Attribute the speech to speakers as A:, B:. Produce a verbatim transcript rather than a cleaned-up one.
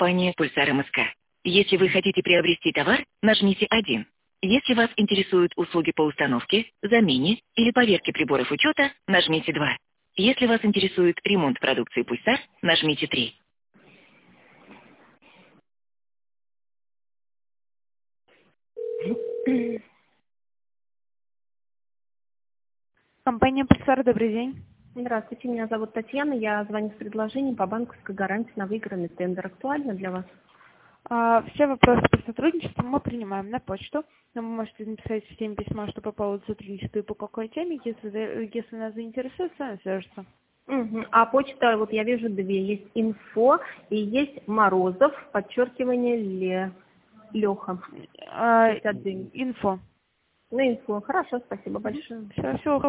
A: компания «Пульсар МСК». Если вы хотите приобрести товар, нажмите один. Если вас интересуют услуги по установке, замене или поверке приборов учета, нажмите два. Если вас интересует ремонт продукции «Пульсар», нажмите три.
B: Компания «Пульсар», добрый день.
C: Здравствуйте, меня зовут Татьяна. Я звоню с предложением по банковской гарантии на выигранный тендер. Актуально для вас?
B: А, все вопросы по сотрудничеству мы принимаем на почту. Но вы можете написать в теме письма, что по поводу сотрудничества и по какой теме. Если, за- если нас заинтересует, с вами свяжется.
C: Угу. А почта, вот я вижу две. Есть инфо и есть Морозов, подчеркивание Ле. Леха.
B: А, инфо.
C: На инфо. Хорошо, спасибо большое.
B: Все, всего